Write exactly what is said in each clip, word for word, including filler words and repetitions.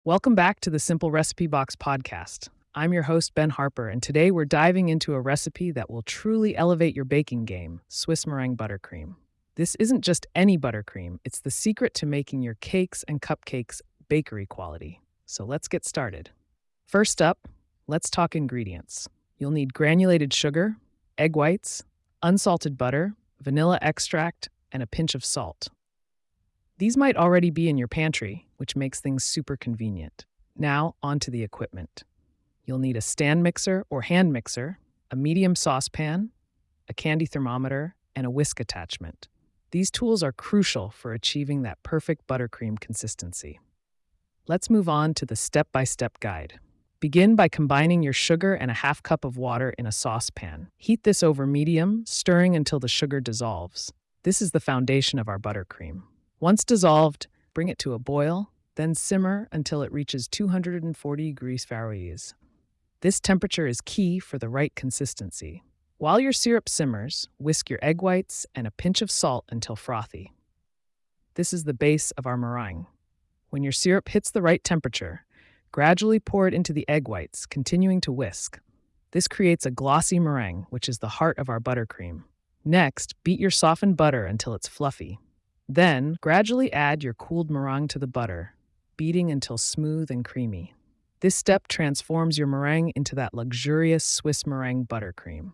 Welcome back to the Simple Recipe Box podcast. I'm your host, Ben Harper, and today we're diving into a recipe that will truly elevate your baking game, Swiss meringue buttercream. This isn't just any buttercream, it's the secret to making your cakes and cupcakes bakery quality. So let's get started. First up, let's talk ingredients. You'll need granulated sugar, egg whites, unsalted butter, vanilla extract, and a pinch of salt. These might already be in your pantry, which makes things super convenient. Now, onto the equipment. You'll need a stand mixer or hand mixer, a medium saucepan, a candy thermometer, and a whisk attachment. These tools are crucial for achieving that perfect buttercream consistency. Let's move on to the step-by-step guide. Begin by combining your sugar and a half cup of water in a saucepan. Heat this over medium, stirring until the sugar dissolves. This is the foundation of our buttercream. Once dissolved, bring it to a boil, then simmer until it reaches two hundred forty degrees Fahrenheit. This temperature is key for the right consistency. While your syrup simmers, whisk your egg whites and a pinch of salt until frothy. This is the base of our meringue. When your syrup hits the right temperature, gradually pour it into the egg whites, continuing to whisk. This creates a glossy meringue, which is the heart of our buttercream. Next, beat your softened butter until it's fluffy. Then, gradually add your cooled meringue to the butter, beating until smooth and creamy. This step transforms your meringue into that luxurious Swiss meringue buttercream.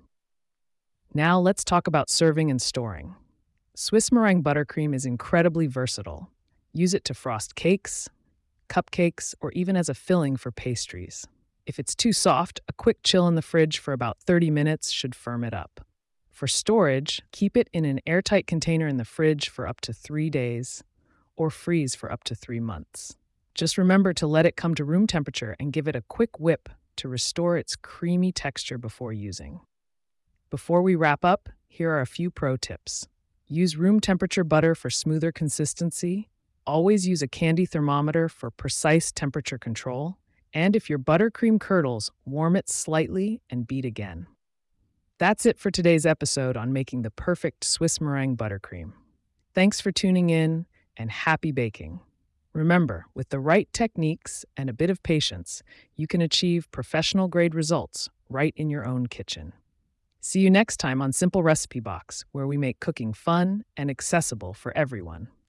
Now let's talk about serving and storing. Swiss meringue buttercream is incredibly versatile. Use it to frost cakes, cupcakes, or even as a filling for pastries. If it's too soft, a quick chill in the fridge for about thirty minutes should firm it up. For storage, keep it in an airtight container in the fridge for up to three days or freeze for up to three months. Just remember to let it come to room temperature and give it a quick whip to restore its creamy texture before using. Before we wrap up, here are a few pro tips. Use room temperature butter for smoother consistency. Always use a candy thermometer for precise temperature control. And if your buttercream curdles, warm it slightly and beat again. That's it for today's episode on making the perfect Swiss meringue buttercream. Thanks for tuning in and happy baking. Remember, with the right techniques and a bit of patience, you can achieve professional-grade results right in your own kitchen. See you next time on Simple Recipe Box, where we make cooking fun and accessible for everyone.